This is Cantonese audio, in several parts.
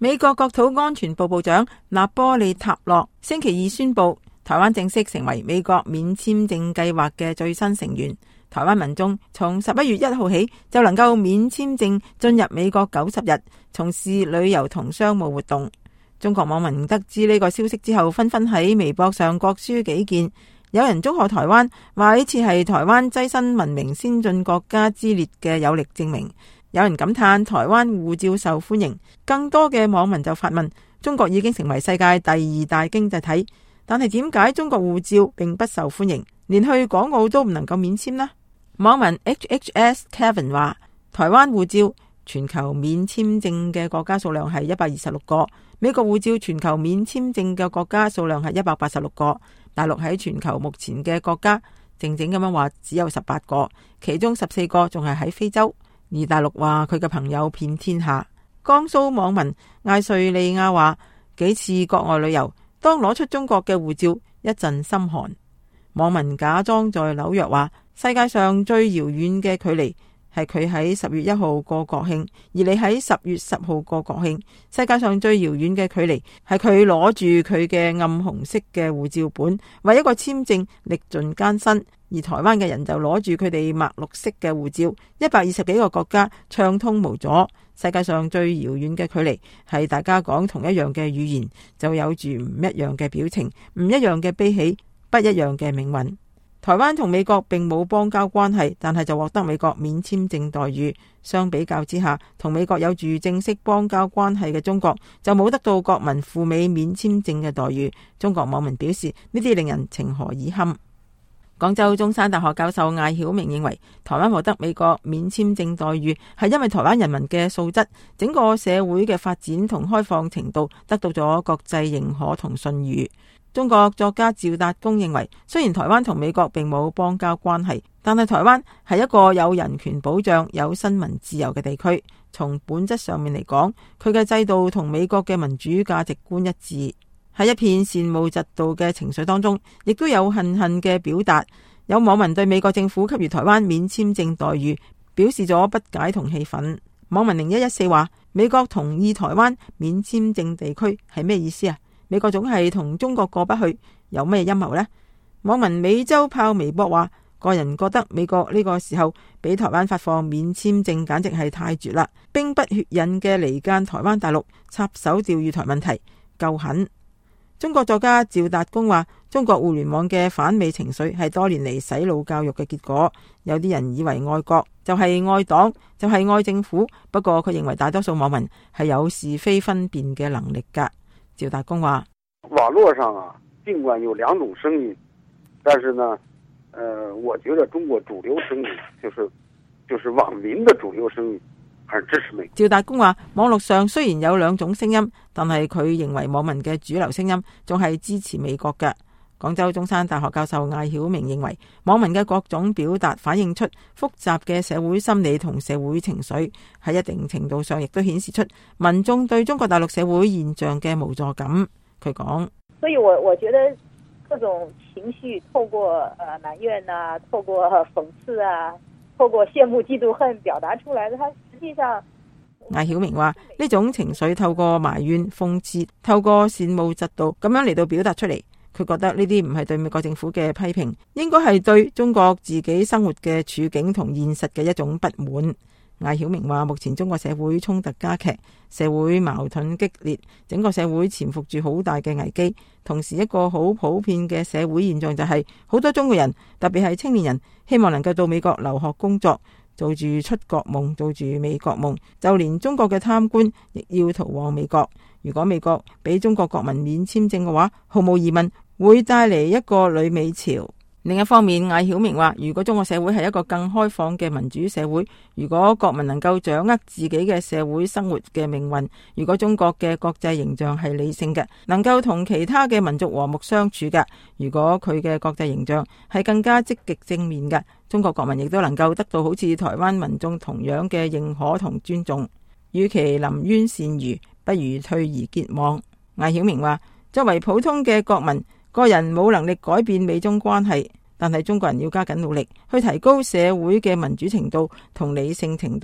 美國國土安全部部長納波利塔諾星期二宣布，台灣正式成為美國免簽證計劃嘅最新成員。台灣民眾從11月1號起就能夠免簽證進入美國90日，從事旅遊同商務活動。中國網民得知呢個消息之後，紛紛喺微博上各抒己見。有人祝賀台灣，話呢次係台灣躋身文明先進國家之列嘅有力證明。有人感嘆台灣護照受歡迎，更多嘅網民就發問：中國已經成為世界第2大經濟體，但係點解中國護照並不受歡迎，連去港澳都唔能夠免簽呢？網民 HHS Kevin 話，台灣護照全球免簽證嘅國家數量係126個，美國護照全球免簽證嘅國家數量係186個，大陸喺全球目前嘅國家靜靜咁樣話只有18個，其中14個仲係喺非洲。而大陸話佢嘅朋友遍天下。江蘇網民艾瑞利亞話，幾次國外旅遊，當攞出中國嘅護照，一陣心寒。網民假裝在紐約話，世界上最遙遠嘅距離係佢喺10月1號過國慶，而你喺10月10號過國慶。世界上最遙遠嘅距離係佢攞住佢嘅暗紅色嘅護照本，為一個簽證歷盡艱辛。而台灣嘅人就攞住佢哋墨綠色嘅護照，120幾個國家暢通無阻。世界上最遙遠嘅距離係大家講同一樣嘅語言，就有住唔一樣嘅表情，唔一樣嘅悲喜，不一樣嘅命運。台灣同美國並冇邦交關係，但係就獲得美國免簽證待遇。相比較之下，同美國有住正式邦交關係嘅中國就冇得到國民赴美免簽證嘅待遇。中國網民表示，呢啲令人情何以堪。廣州中山大學教授艾曉明認為，台灣獲得美國免簽證待遇係因為台灣人民嘅素質、整個社會嘅發展同開放程度得到咗國際認可同信譽。中國作家趙達公認為，雖然台灣同美國並冇邦交關係，但係台灣係一個有人權保障、有新聞自由嘅地區。從本質上面嚟講，佢嘅制度同美國嘅民主價值觀一致。喺一片羨慕嫉妒嘅情緒當中，亦都有恨嘅表達。有網民對美國政府給予台灣免簽證待遇表示咗不解同氣憤。網民0114話，美國同意台灣免簽證地區係咩意思啊？美國總係同中國過不去，有咩陰謀呢？網民美洲炮微博話，個人覺得美國呢個時候俾台灣發放免簽證簡直係太絕啦，兵不血刃嘅離間台灣大陸，插手釣魚台問題，夠狠。中國作家趙達公話，中國互聯網嘅反美情緒係多年嚟洗腦教育嘅結果。有啲人以為愛國就係愛黨，就係愛政府，不過佢認為大多數網民係有是非分辨嘅能力㗎。趙達公話， 網絡上啊，盡管有兩種聲音，但是呢，我覺得中國主流聲音就是網民的主流聲音，還是支持美國。 趙達公話，網絡上雖然有兩種聲音，但係佢認為網民嘅主流聲音仲係支持美國嘅。廣州中山大學教授艾曉明認為，網民嘅各種表達反映出複雜嘅社會心理同社會情緒，喺一定程度上亦都顯示出民眾對中國大陸社會現象嘅無助感。佢講， 所以我覺得各種情緒透過埋怨啊，透過諷刺啊，透過羨慕嫉妒恨表達出來的，它實際上艾曉明話，呢種情緒透過埋怨、諷刺、透過羨慕嫉妒咁樣嚟到表達出嚟。佢覺得呢啲唔係對美國政府嘅批評，應該係對中國自己生活嘅處境同現實嘅一種不滿。艾曉明話，目前中國社會衝突加劇，社會矛盾激烈，整個社會潛伏住好大嘅危機。同時一個好普遍嘅社會現象就係，好多中國人，特別係青年人，希望能夠到美國留學工作，做住出國夢，做住美國夢。就連中國嘅貪官亦要逃往美國。如果美國俾中國國民免簽證嘅話，毫無疑問會帶嚟一個旅美潮。另一方面，艾曉明話，如果中國社會係一個更開放嘅民主社會，如果國民能夠掌握自己嘅社會生活嘅命運，如果中國嘅國際形象係理性嘅，能夠同其他嘅民族和睦相處嘅，如果佢嘅國際形象係更加積極正面嘅，中國國民亦都能夠得到好似台灣民眾同樣嘅認可同尊重。與其臨淵羨魚，不如退而結網。艾曉明話，作為普通嘅國民，個人冇能力改變美中關係，但係中國人要加緊努力去提高社會嘅民主程度同理性程度，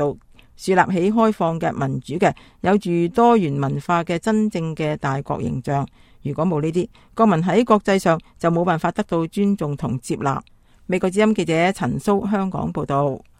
樹立起開放嘅民主嘅有住多元文化嘅真正嘅大國形象。如果冇呢啲，國民喺國際上就冇辦法得到尊重同接納。美國之音記者陳蘇香港報道。